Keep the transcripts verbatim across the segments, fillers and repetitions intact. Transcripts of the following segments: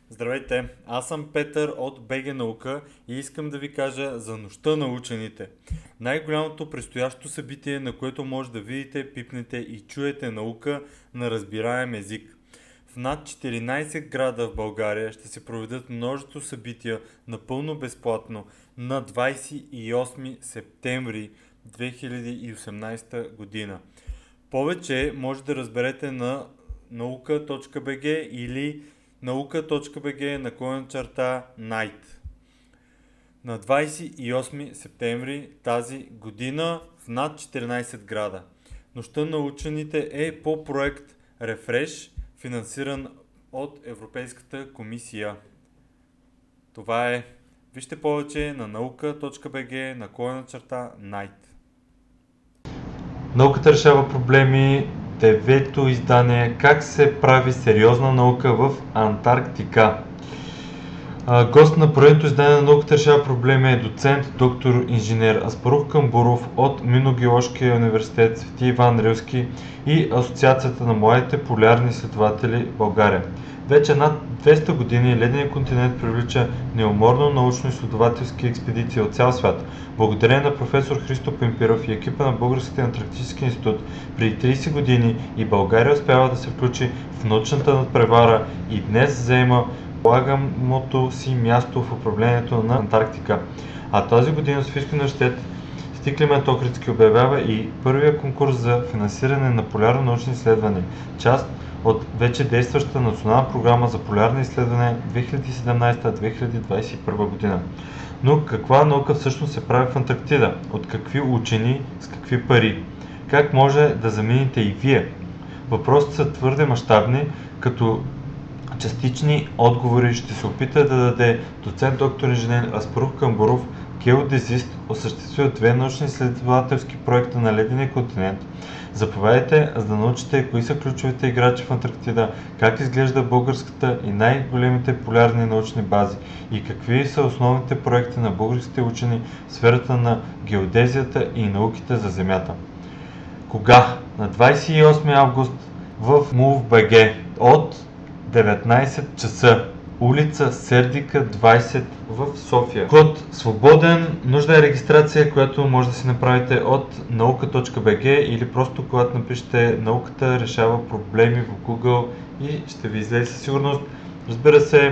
Здравейте, аз съм Петър от БГ Наука и искам да ви кажа за Нощта на учените. Най-голямото предстоящо събитие, на което може да видите, пипнете и чуете наука на разбираем език. В над четиринайсет града в България ще се проведат множество събития напълно безплатно на двайсет и осми септември две хиляди и осемнайсета година. Повече може да разберете на наука точка бг или наука точка бг наклонена черта найт. На двайсет и осми септември тази година в над четиринайсет града. Нощта на учените е по проект Refresh, финансиран от Европейската комисия. Това е. Вижте повече на наука точка бг наклонена черта найт. Науката решава проблеми. Девето издание. Как се прави сериозна наука в Антарктика. А, гост на поредното издание на Науката решава проблеми е доцент, доктор инженер Аспарух Камбуров от Минно-геоложкия университет Свети Иван Рилски и Асоциацията на младите полярни изследователи в България. Вече над двеста години леденият континент привлича неуморно научно-изследователски експедиции от цял свят. Благодарение на професор Христо Пимпиров и екипа на Българския антарктически институт преди трийсет години и България успява да се включи в научната надпревара и днес заема полаганото си място в управлението на Антарктика. А тази година Софийския университет Свети Климент Охридски обявява и първия конкурс за финансиране на полярно научни изследвания, част от вече действащата национална програма за полярни изследвания две хиляди и седемнайсета - две хиляди двайсет и първа година. Но каква наука всъщност се прави в Антарктида? От какви учени? С какви пари? Как може да заминете и вие? Въпросите са твърде мащабни, като частични отговори ще се опита да даде доцент доктор инженер Аспарух Камбуров, геодезист, осъществил две научно-изследователски проекта на ледения континент. Заповядайте, за да научите кои са ключовите играчи в Антарктида, как изглежда българската и най-големите полярни научни бази и какви са основните проекти на българските учени в сферата на геодезията и науките за Земята. Кога? На двайсет и осми август в МУВ.БГ от деветнайсет часа. Улица Сердика двайсет в София. Код свободен, нужна е регистрация, която може да си направите от наука точка бг или просто когато напишете науката решава проблеми в Google и ще ви излезе със сигурност. Разбира се,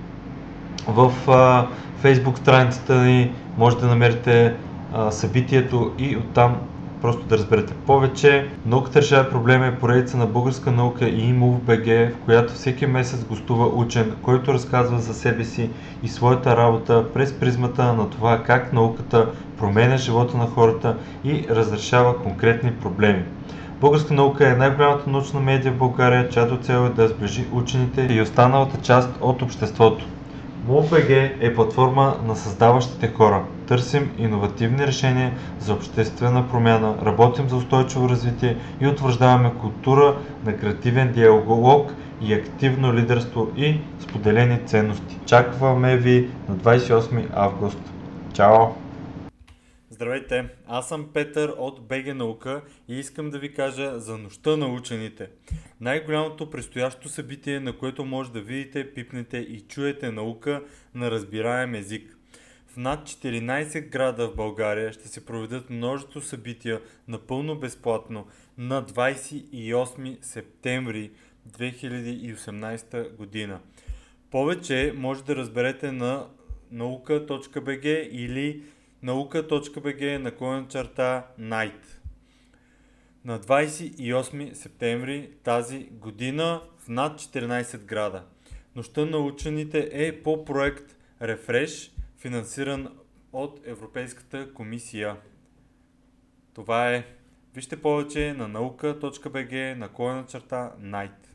в а, Facebook страницата ни може да намерите а, събитието и оттам просто да разберете повече. Науката решава проблеми е поредица на българска наука и МУВ.БГ, в която всеки месец гостува учен, който разказва за себе си и своята работа през призмата на това как науката променя живота на хората и разрешава конкретни проблеми. Българска наука е най-голямата научна медия в България, чиято цел е да сближи учените и останалата част от обществото. МУВ.БГ е платформа на създаващите хора. Търсим иновативни решения за обществена промяна, работим за устойчиво развитие и утвърждаваме култура на креативен диалог и активно лидерство и споделени ценности. Чакваме ви на двайсет и осми август. Чао! Здравейте, аз съм Петър от БГ Наука и искам да ви кажа за Нощта на учените. Най-голямото предстоящо събитие, на което може да видите, пипнете и чуете наука на разбираем език. В над четиринайсет града в България ще се проведат множество събития напълно безплатно на двайсет и осми септември две хиляди и осемнайсета година. Повече може да разберете на наука точка бг или наука точка бг наклонена черта найт. На двайсет и осми септември тази година в над четиринайсет града. Нощта на учените е по проект Refresh, финансиран от Европейската комисия. Това е. Вижте повече на наука точка бг наклонена черта найт.